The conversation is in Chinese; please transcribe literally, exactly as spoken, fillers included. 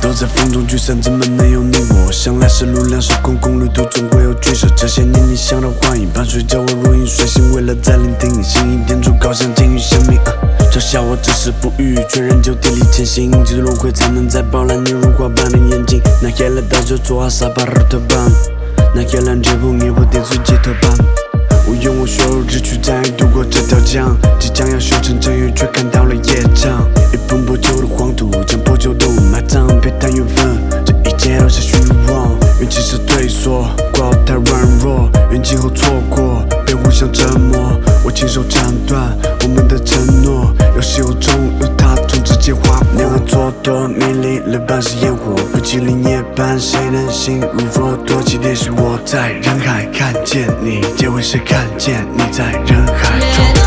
落在风中聚散，怎么能有你我？向来是路两手空空，旅途总会有取舍。这些年你想到幻影，伴随着我如影随形，为了再聆听你心意，点出高墙监狱生命。嘲、uh, 笑我只是不遇，却仍旧砥砺前行。几度轮回才能再饱览你如花般的眼睛。那夜来到这座阿萨巴尔特邦，那夜蓝街铺灭破点缀街头旁。我用我所有志趣战役渡过这条江，即将要修成正月，却看到了夜场。一盆破旧的黄土，将破旧的雾埋葬。别谈缘分，这一切都是虚妄。运气是退缩，挂号太软弱，愿今后错过，别互相折磨。我亲手斩断我们的承诺，有始有终，有他从指尖划过。两岸蹉跎，迷离了半是烟火，不经历涅槃，谁能心如佛陀？起点是我在人海看见你，结尾是看见你在人海中。